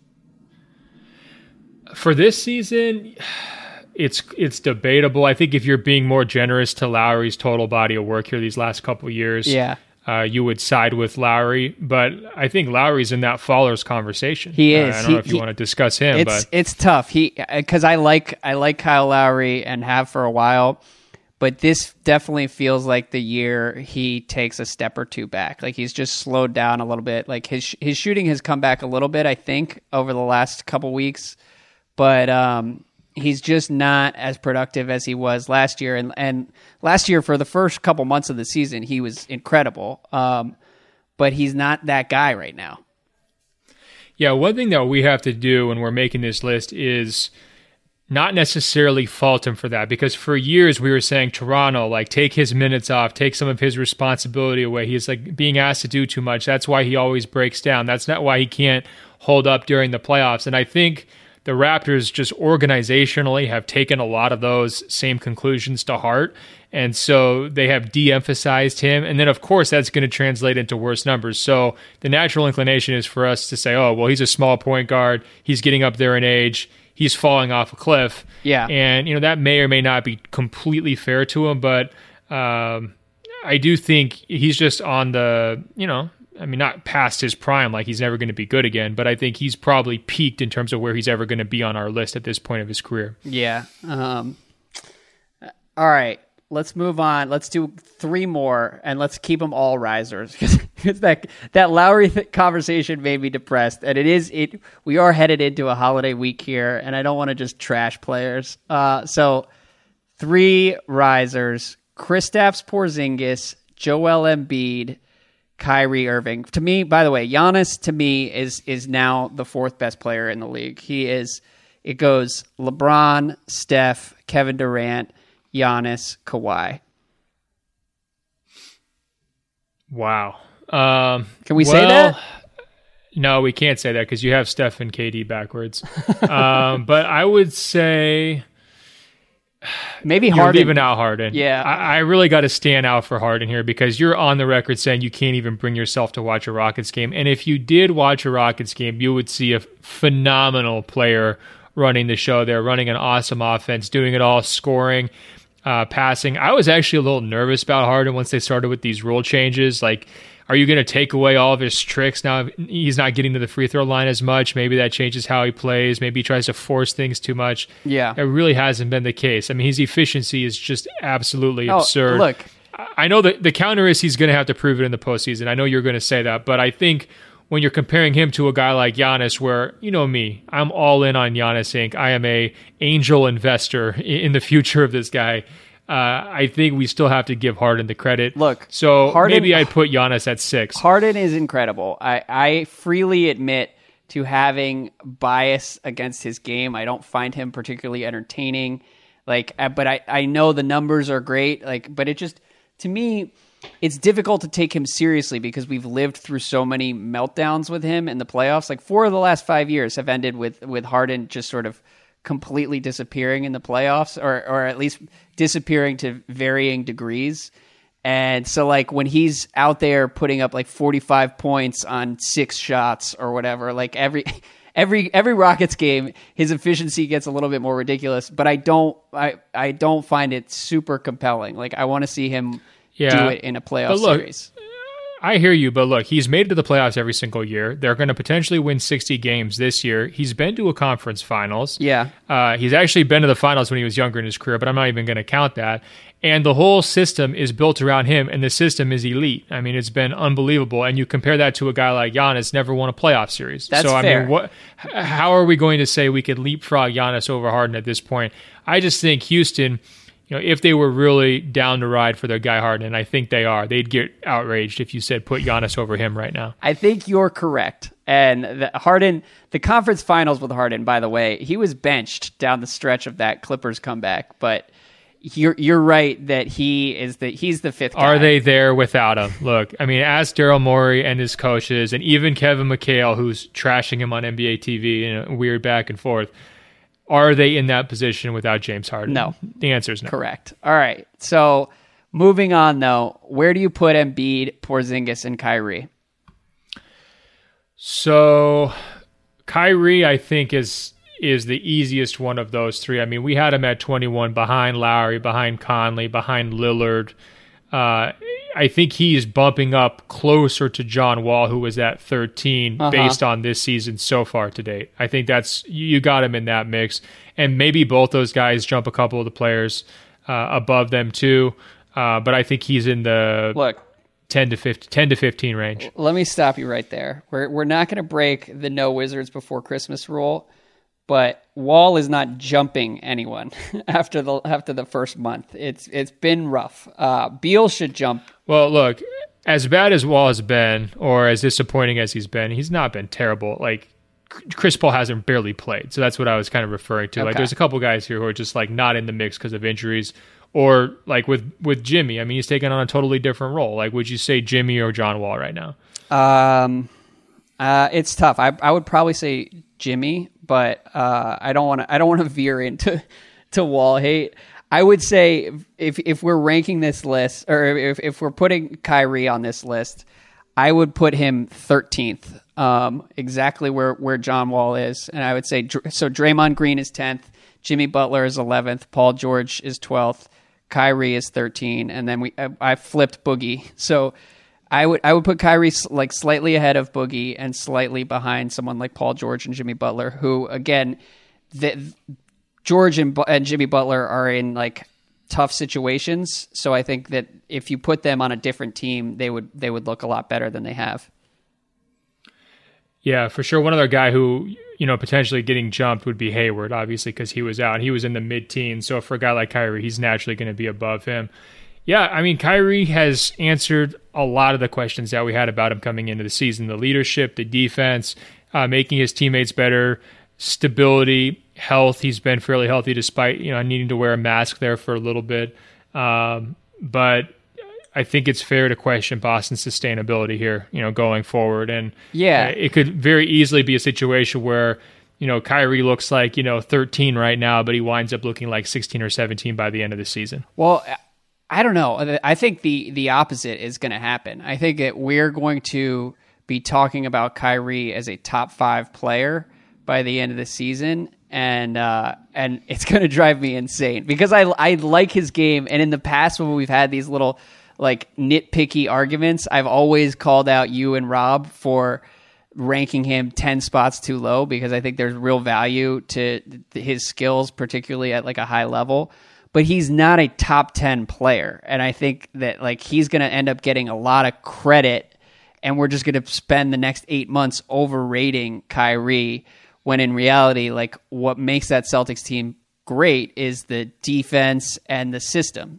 For this season, It's it's debatable. I think if you're being more generous to Lowry's total body of work here these last couple of years, yeah, uh, you would side with Lowry. But I think Lowry's in that Fallers conversation. He is. Uh, I don't he, know if you he, want to discuss him. It's but it's tough. He because I like I like Kyle Lowry and have for a while, but this definitely feels like the year he takes a step or two back. Like he's just slowed down a little bit. Like his his shooting has come back a little bit, I think, over the last couple weeks, but um. He's just not as productive as he was last year. And and last year, for the first couple months of the season, he was incredible. Um, but he's not that guy right now. Yeah, one thing that we have to do when we're making this list is not necessarily fault him for that. Because for years we were saying, Toronto, like, take his minutes off, take some of his responsibility away. He's like being asked to do too much. That's why he always breaks down. That's not why he can't hold up during the playoffs. And I think the Raptors just organizationally have taken a lot of those same conclusions to heart. And so they have de-emphasized him. And then, of course, that's going to translate into worse numbers. So the natural inclination is for us to say, oh, well, he's a small point guard. He's getting up there in age. He's falling off a cliff. Yeah. And, you know, that may or may not be completely fair to him. But um, I do think he's just on the, you know, I mean, not past his prime, like he's never going to be good again, but I think he's probably peaked in terms of where he's ever going to be on our list at this point of his career. Yeah. Um, all right. Let's move on. Let's do three more, and let's keep them all risers. Because that that Lowry th- conversation made me depressed, and it is it. We are headed into a holiday week here, and I don't want to just trash players. Uh, so three risers: Kristaps Porzingis, Joel Embiid, Kyrie Irving. To me, by the way, Giannis to me is is now the fourth best player in the league. He is. It goes LeBron, Steph, Kevin Durant, Giannis, Kawhi. Wow. Um, Can we well, say that? No, we can't say that because you have Steph and K D backwards. um, but I would say maybe you're Harden. leaving out Harden. Yeah. I, I really got to stand out for Harden here because you're on the record saying you can't even bring yourself to watch a Rockets game. And if you did watch a Rockets game, you would see a phenomenal player running the show there, running an awesome offense, doing it all, scoring, uh, passing. I was actually a little nervous about Harden once they started with these rule changes. Like, are you going to take away all of his tricks now? He's not getting to the free throw line as much. Maybe that changes how he plays. Maybe he tries to force things too much. Yeah. It really hasn't been the case. I mean, his efficiency is just absolutely oh, absurd. Look, I know that the counter is he's going to have to prove it in the postseason. I know you're going to say that, but I think when you're comparing him to a guy like Giannis, where, you know me, I'm all in on Giannis Incorporated. I am a angel investor in the future of this guy. Uh, I think we still have to give Harden the credit. Look, so Harden, maybe I'd put Giannis at six. Harden is incredible. I, I freely admit to having bias against his game. I don't find him particularly entertaining. Like, but I, I know the numbers are great. Like, but it just, to me, it's difficult to take him seriously because we've lived through so many meltdowns with him in the playoffs. Like four of the last five years have ended with, with Harden just sort of completely disappearing in the playoffs, or or at least disappearing to varying degrees. And so like when he's out there putting up like forty-five points on six shots or whatever, like every every every Rockets game, his efficiency gets a little bit more ridiculous, but I don't I I don't find it super compelling. Like I want to see him yeah, do it in a playoff look, series. I hear you, but look, he's made it to the playoffs every single year. They're going to potentially win sixty games this year. He's been to a conference finals. Yeah. Uh, he's actually been to the finals when he was younger in his career, but I'm not even going to count that. And the whole system is built around him, and the system is elite. I mean, it's been unbelievable. And you compare that to a guy like Giannis, never won a playoff series. That's so, I fair. mean, what? How are we going to say we could leapfrog Giannis over Harden at this point? I just think Houston, you know, if they were really down to ride for their guy Harden, and I think they are, they'd get outraged if you said put Giannis over him right now. I think you're correct. And the Harden, the conference finals with Harden, by the way, he was benched down the stretch of that Clippers comeback. But you're you're right that he is the he's the fifth guy. Are they there without him? Look, I mean, ask Daryl Morey and his coaches, and even Kevin McHale, who's trashing him on N B A T V in a weird back and forth. Are they in that position without James Harden? No. The answer is no. Correct. All right. So moving on, though, where do you put Embiid, Porzingis, and Kyrie? So Kyrie, I think, is is the easiest one of those three. I mean, we had him at twenty-one behind Lowry, behind Conley, behind Lillard. Uh, I think he is bumping up closer to John Wall, who was at thirteen, uh-huh. based on this season so far to date. I think that's you got him in that mix. And maybe both those guys jump a couple of the players uh, above them too. Uh, but I think he's in the Look, ten to fifteen, ten to fifteen range. Let me stop you right there. We're we're not going to break the no Wizards before Christmas rule, but Wall is not jumping anyone after the after the first month. It's it's been rough. Uh, Beal should jump. Well, look, as bad as Wall has been, or as disappointing as he's been, he's not been terrible. Like Chris Paul hasn't barely played, so that's what I was kind of referring to. Okay. Like there's a couple guys here who are just like not in the mix because of injuries, or like with with Jimmy. I mean, he's taking on a totally different role. Like, would you say Jimmy or John Wall right now? Um, uh, it's tough. I I would probably say Jimmy, but uh, I don't want to. I don't want to veer into to Wall hate. I would say if if we're ranking this list, or if if we're putting Kyrie on this list, I would put him thirteenth, um, exactly where where John Wall is, and I would say so. Draymond Green is tenth, Jimmy Butler is eleventh, Paul George is twelfth, Kyrie is thirteen, and then we I, I flipped Boogie. So I would I would put Kyrie like slightly ahead of Boogie and slightly behind someone like Paul George and Jimmy Butler, who again, the, George and, and Jimmy Butler are in like tough situations. So I think that if you put them on a different team, they would they would look a lot better than they have. Yeah, for sure. One other guy who, you know, potentially getting jumped would be Hayward, obviously, because he was out. He was in the mid-teens. So for a guy like Kyrie, he's naturally going to be above him. Yeah, I mean, Kyrie has answered a lot of the questions that we had about him coming into the season. The leadership, the defense, uh, making his teammates better, stability, health. He's been fairly healthy despite, you know, needing to wear a mask there for a little bit. Um, but I think it's fair to question Boston's sustainability here, you know, going forward. And yeah, uh, it could very easily be a situation where, you know, Kyrie looks like, you know, thirteen right now, but he winds up looking like sixteen or seventeen by the end of the season. Well, I don't know. I think the, the opposite is going to happen. I think that we're going to be talking about Kyrie as a top five player by the end of the season. And uh, and it's going to drive me insane because I, I like his game. And in the past, when we've had these little like nitpicky arguments, I've always called out you and Rob for ranking him ten spots too low because I think there's real value to his skills, particularly at like a high level. but he's not a top ten player. And I think that like he's going to end up getting a lot of credit, and we're just going to spend the next eight months overrating Kyrie, when in reality, like what makes that Celtics team great is the defense and the system.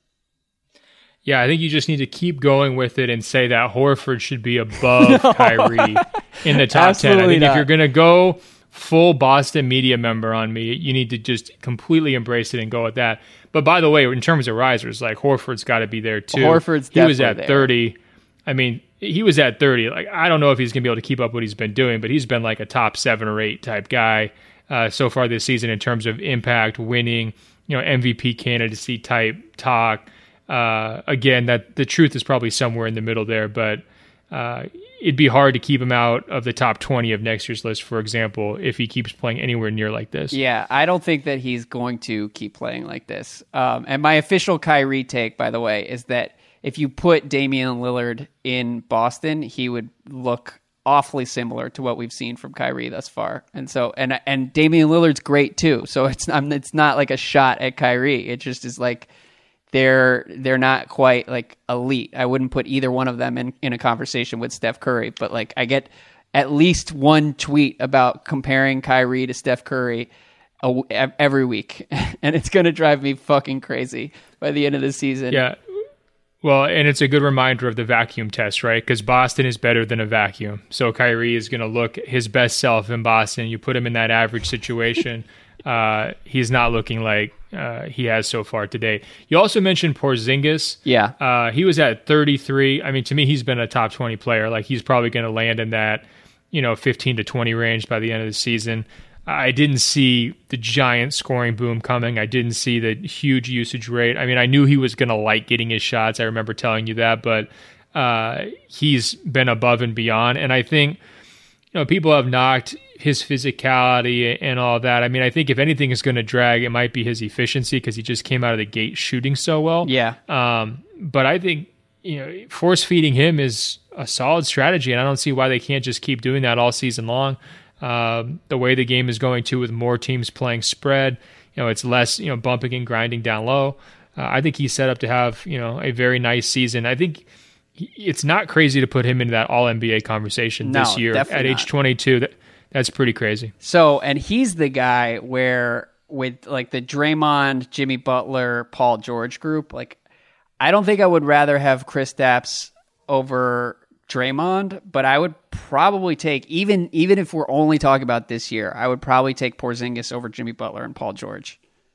Yeah, I think you just need to keep going with it and say that Horford should be above no. Kyrie in the top ten. I think not. If you're going to go full Boston media member on me, you need to just completely embrace it and go with that. But by the way, in terms of risers, like Horford's got to be there too. Horford's he was at there. thirty. I mean, he was at thirty. Like, I don't know if he's going to be able to keep up what he's been doing, but he's been like a top seven or eight type guy uh, so far this season in terms of impact, winning, you know, M V P candidacy type talk. Uh, again, that the truth is probably somewhere in the middle there, but uh, it'd be hard to keep him out of the top twenty of next year's list, for example, if he keeps playing anywhere near like this. Yeah, I don't think that he's going to keep playing like this. Um, and my official Kyrie take, by the way, is that if you put Damian Lillard in Boston, he would look awfully similar to what we've seen from Kyrie thus far. And so, and and Damian Lillard's great too. So it's not, it's not like a shot at Kyrie. It just is like, They're they're not quite like elite. I wouldn't put either one of them in, in a conversation with Steph Curry, but like I get at least one tweet about comparing Kyrie to Steph Curry a, every week, and it's going to drive me fucking crazy by the end of the season. Yeah, well, and it's a good reminder of the vacuum test, right? Because Boston is better than a vacuum. So Kyrie is going to look his best self in Boston. You put him in that average situation. Uh, he's not looking like uh, he has so far today. You also mentioned Porzingis. Yeah. Uh, he was at thirty-three. I mean, to me, he's been a top twenty player. Like, he's probably going to land in that, you know, fifteen to twenty range by the end of the season. I didn't see the giant scoring boom coming. I didn't see the huge usage rate. I mean, I knew he was going to like getting his shots. I remember telling you that, but uh, he's been above and beyond. And I think, you know, people have knocked his physicality and all that. I mean, I think if anything is going to drag, it might be his efficiency because he just came out of the gate shooting so well. Yeah. Um, but I think, you know, force feeding him is a solid strategy, and I don't see why they can't just keep doing that all season long. Um, the way the game is going too, with more teams playing spread, you know, it's less, you know, bumping and grinding down low. Uh, I think he's set up to have, you know, a very nice season. I think it's not crazy to put him into that all N B A conversation no, this year at age twenty-two. That, That's pretty crazy. So, and he's the guy where with like the Draymond, Jimmy Butler, Paul George group, like I don't think I would rather have Kristaps over Draymond, but I would probably take, even even if we're only talking about this year, I would probably take Porzingis over Jimmy Butler and Paul George.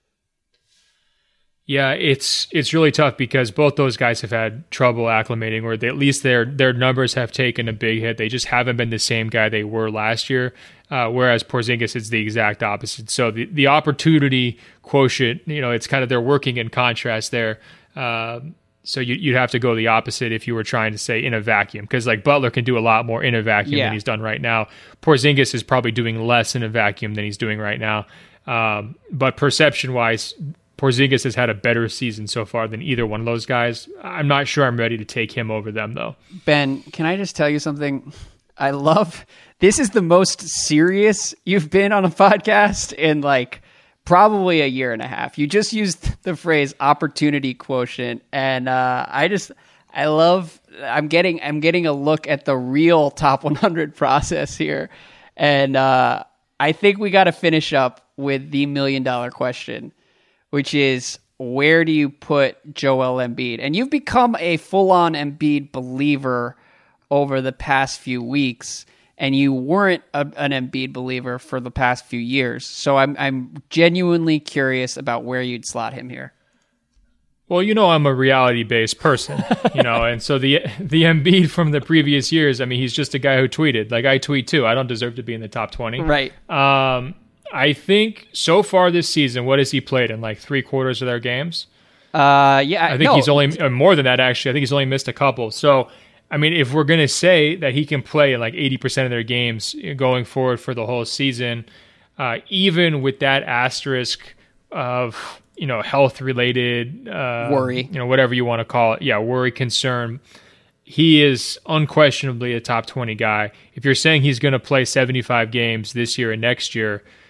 Yeah, it's it's really tough because both those guys have had trouble acclimating, or they, at least their their numbers have taken a big hit. They just haven't been the same guy they were last year, uh, whereas Porzingis is the exact opposite. So the, the opportunity quotient, you know, it's kind of they're working in contrast there. Uh, so you, you'd have to go the opposite if you were trying to say in a vacuum, because like Butler can do a lot more in a vacuum yeah. than he's done right now. Porzingis is probably doing less in a vacuum than he's doing right now. Um, but perception-wise, Porzingis has had a better season so far than either one of those guys. I'm not sure I'm ready to take him over them, though. Ben, can I just tell you something? I love, this is the most serious you've been on a podcast in like probably a year and a half. You just used the phrase opportunity quotient, and uh, I just, I love, I'm getting, I'm getting a look at the real top one hundred process here. And uh, I think we got to finish up with the million dollar question, which is, where do you put Joel Embiid? And you've become a full-on Embiid believer over the past few weeks, and you weren't a, an Embiid believer for the past few years. So I'm I'm genuinely curious about where you'd slot him here. Well, you know, I'm a reality-based person, you know, and so the the Embiid from the previous years, I mean, he's just a guy who tweeted. Like, I tweet too. I don't deserve to be in the top twenty. Right. Um, I think so far this season, what has he played in, like three quarters of their games? Uh, yeah. I think no. he's only, uh, more than that, actually. I think he's only missed a couple. So, I mean, if we're going to say that he can play in like eighty percent of their games going forward for the whole season, uh, even with that asterisk of, you know, health-related uh, worry, you know, whatever you want to call it. Yeah, worry, concern. He is unquestionably a top twenty guy. If you're saying he's going to play seventy-five games this year and next year,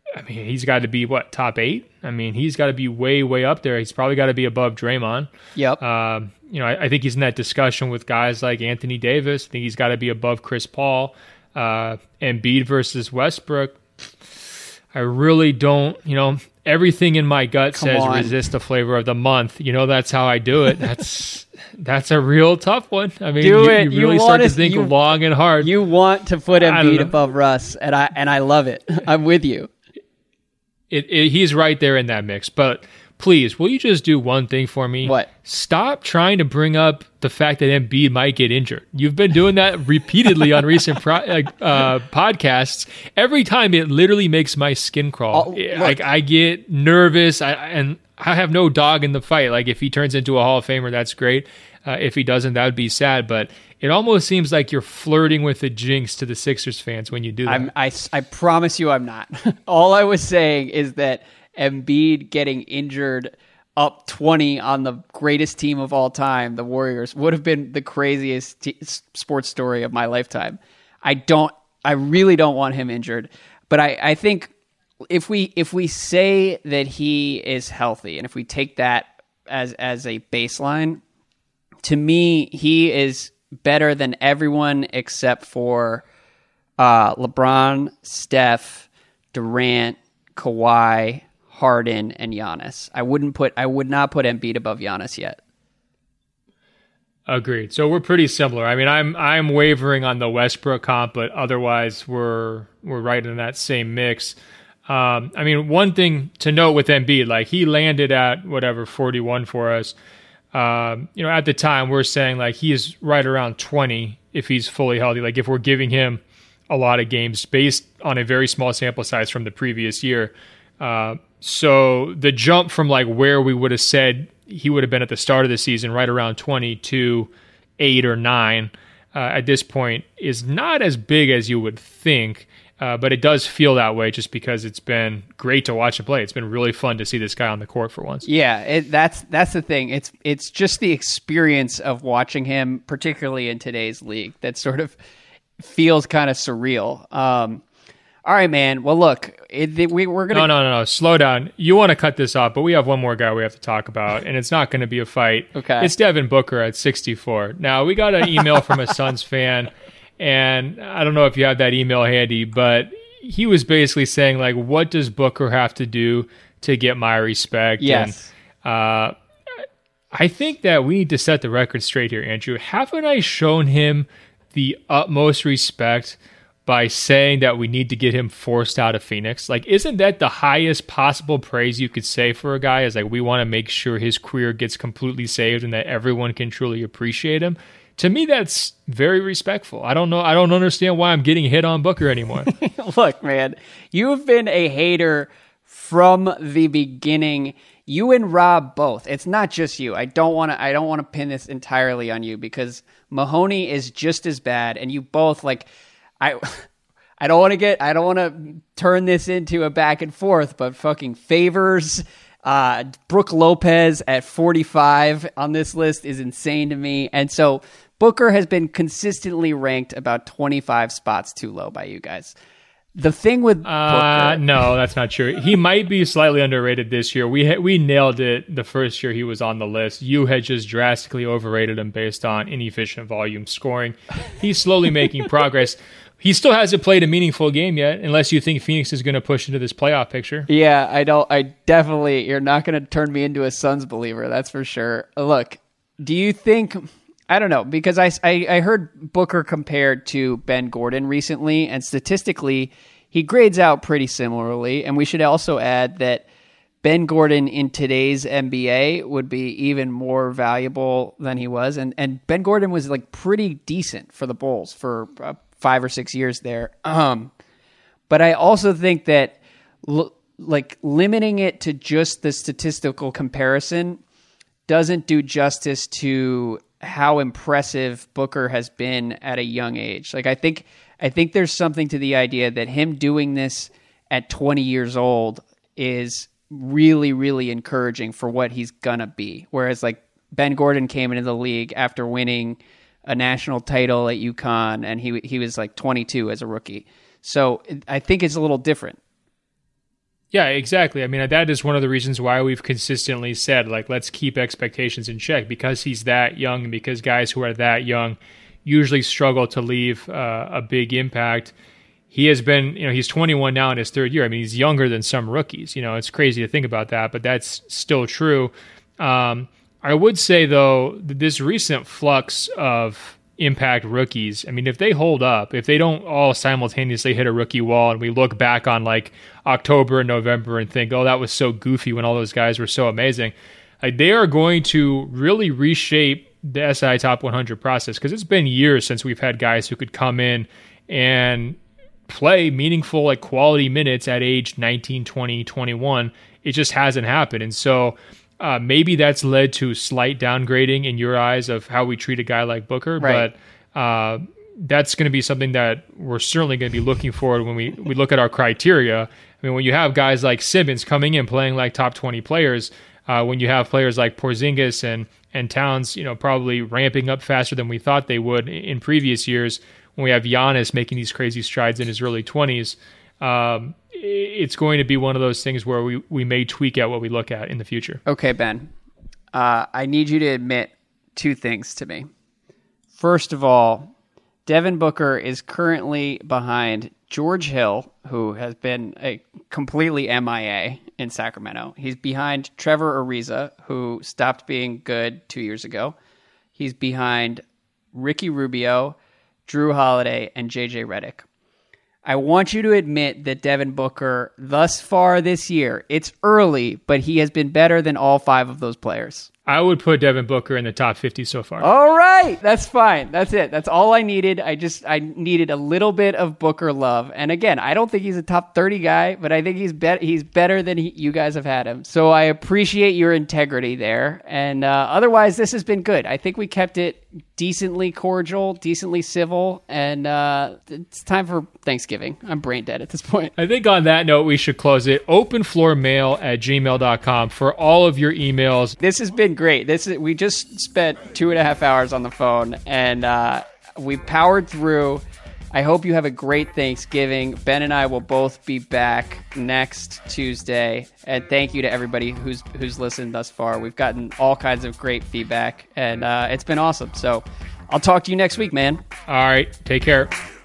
I mean, he's got to be, what, top eight? I mean, he's got to be way, way up there. He's probably got to be above Draymond. Yep. Um, you know, I, I think he's in that discussion with guys like Anthony Davis. I think he's got to be above Chris Paul. Uh, Embiid versus Westbrook. I really don't, you know, everything in my gut Come says on. resist the flavor of the month. You know, that's how I do it. That's that's a real tough one. I mean, Do you, it. you really You start wanna- to think you- long and hard. You want to put I don't Embiid know. above Russ, and I and I love it. I'm with you. It, it, he's right there in that mix. But please, will you just do one thing for me? What? Stop trying to bring up the fact that Embiid might get injured. You've been doing that repeatedly on recent pro, uh, uh, podcasts. Every time, it literally makes my skin crawl. Oh, look. Like I get nervous, I, and I have no dog in the fight. Like if he turns into a Hall of Famer, that's great. Uh, if he doesn't, that would be sad. But it almost seems like you're flirting with the jinx to the Sixers fans when you do that. I'm, I, I promise you I'm not. All I was saying is that Embiid getting injured up twenty on the greatest team of all time, the Warriors, would have been the craziest t- sports story of my lifetime. I don't, I really don't want him injured, but I, I think if we, if we say that he is healthy and if we take that as, as a baseline, to me, he is better than everyone except for uh, LeBron, Steph, Durant, Kawhi, Harden, and Giannis. I wouldn't put. I would not put Embiid above Giannis yet. Agreed. So we're pretty similar. I mean, I'm I'm wavering on the Westbrook comp, but otherwise we're we're right in that same mix. Um, I mean, one thing to note with Embiid, like he landed at whatever forty-one for us. Um, you know, at the time we're saying like he is right around twenty if he's fully healthy. Like if we're giving him a lot of games based on a very small sample size from the previous year. Uh, so the jump from like where we would have said he would have been at the start of the season, right around twenty to eight or nine, uh, at this point is not as big as you would think. Uh, but it does feel that way just because it's been great to watch him play. It's been really fun to see this guy on the court for once. Yeah, it, that's that's the thing. It's it's just the experience of watching him, particularly in today's league, that sort of feels kind of surreal. Um, all right, man. Well, look, it, we, we're gonna No, no, no, no. Slow down. You want to cut this off, but we have one more guy we have to talk about, and it's not going to be a fight. Okay. It's Devin Booker at sixty-four. Now, we got an email from a Suns fan, and I don't know if you have that email handy, but he was basically saying, like, what does Booker have to do to get my respect? Yes. And, uh, I think that we need to set the record straight here, Andrew. Haven't I shown him the utmost respect by saying that we need to get him forced out of Phoenix? Like, isn't that the highest possible praise you could say for a guy? Is like, we want to make sure his career gets completely saved and that everyone can truly appreciate him. To me, that's very respectful. I don't know. I don't understand why I'm getting hit on Booker anymore. Look, man, you've been a hater from the beginning. You and Rob both. It's not just you. I don't want to. I don't want to pin this entirely on you because Mahoney is just as bad, and you both like. I, I don't want to get. I don't want to turn this into a back and forth, but fucking Favors, uh, Brooke Lopez at forty-five on this list is insane to me, and so Booker has been consistently ranked about twenty-five spots too low by you guys. The thing with Uh, Booker, no, that's not true. He might be slightly underrated this year. We ha- we nailed it the first year he was on the list. You had just drastically overrated him based on inefficient volume scoring. He's slowly making progress. He still hasn't played a meaningful game yet, unless you think Phoenix is going to push into this playoff picture. yeah, I don't. I definitely. You're not going to turn me into a Suns believer. That's for sure. Look, do you think? I don't know because I, I, I heard Booker compared to Ben Gordon recently, and statistically, he grades out pretty similarly. And we should also add that Ben Gordon in today's N B A would be even more valuable than he was, and and Ben Gordon was like pretty decent for the Bulls for uh, five or six years there. Um, but I also think that l- like limiting it to just the statistical comparison doesn't do justice to how impressive Booker has been at a young age. Like I think I think there's something to the idea that him doing this at twenty years old is really, really encouraging for what he's gonna be. Whereas like Ben Gordon came into the league after winning a national title at UConn, and he he was like twenty-two as a rookie. So I think it's a little different. Yeah, exactly. I mean, that is one of the reasons why we've consistently said, like, let's keep expectations in check, because he's that young and because guys who are that young usually struggle to leave uh, a big impact. He has been, you know, he's twenty-one now in his third year. I mean, he's younger than some rookies. You know, it's crazy to think about that, but that's still true. Um, I would say, though, that this recent flux of impact rookies, I mean, if they hold up, if they don't all simultaneously hit a rookie wall and we look back on like October and November and think, oh, that was so goofy when all those guys were so amazing, like, they are going to really reshape the S I Top one hundred process, because it's been years since we've had guys who could come in and play meaningful, like, quality minutes at age nineteen, twenty, twenty-one. It just hasn't happened. And so Uh, maybe that's led to slight downgrading in your eyes of how we treat a guy like Booker, right. but uh, that's going to be something that we're certainly going to be looking for when we, we look at our criteria. I mean, when you have guys like Simmons coming in playing like top twenty players, uh, when you have players like Porzingis and and Towns, you know, probably ramping up faster than we thought they would in previous years, when we have Giannis making these crazy strides in his early twenties, um, it's going to be one of those things where we, we may tweak out what we look at in the future. Okay, Ben, uh, I need you to admit two things to me. First of all, Devin Booker is currently behind George Hill, who has been a completely M I A in Sacramento. He's behind Trevor Ariza, who stopped being good two years ago. He's behind Ricky Rubio, Drew Holiday, and J J Redick. I want you to admit that Devin Booker, thus far this year, it's early, but he has been better than all five of those players. I would put Devin Booker in the top fifty so far. All right. That's fine. That's it. That's all I needed. I just, I needed a little bit of Booker love. And again, I don't think he's a top thirty guy, but I think he's bet he's better than he, you guys have had him. So I appreciate your integrity there. And uh, otherwise, this has been good. I think we kept it decently cordial, decently civil, and uh, it's time for Thanksgiving. I'm brain dead at this point. I think on that note, we should close it. openfloormail at gmail dot com for all of your emails. This has been great. This is, we just spent two and a half hours on the phone, and uh, we powered through. I hope you have a great Thanksgiving. Ben and I will both be back next Tuesday. And thank you to everybody who's who's listened thus far. We've gotten all kinds of great feedback, and uh, it's been awesome. So I'll talk to you next week, man. All right. Take care.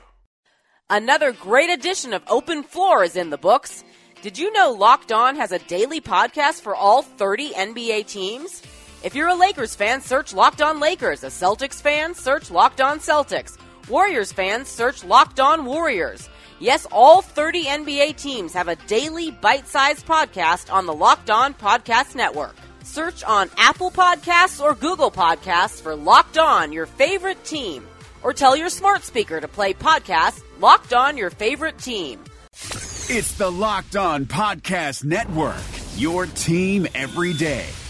Another great edition of Open Floor is in the books. Did you know Locked On has a daily podcast for all thirty N B A teams? If you're a Lakers fan, search Locked On Lakers. A Celtics fan, search Locked On Celtics. Warriors fans, search Locked On Warriors. Yes, all thirty N B A teams have a daily bite-sized podcast on the Locked On Podcast Network. Search on Apple Podcasts or Google Podcasts for Locked On, your favorite team. Or tell your smart speaker to play podcast Locked On, your favorite team. It's the Locked On Podcast Network, your team every day.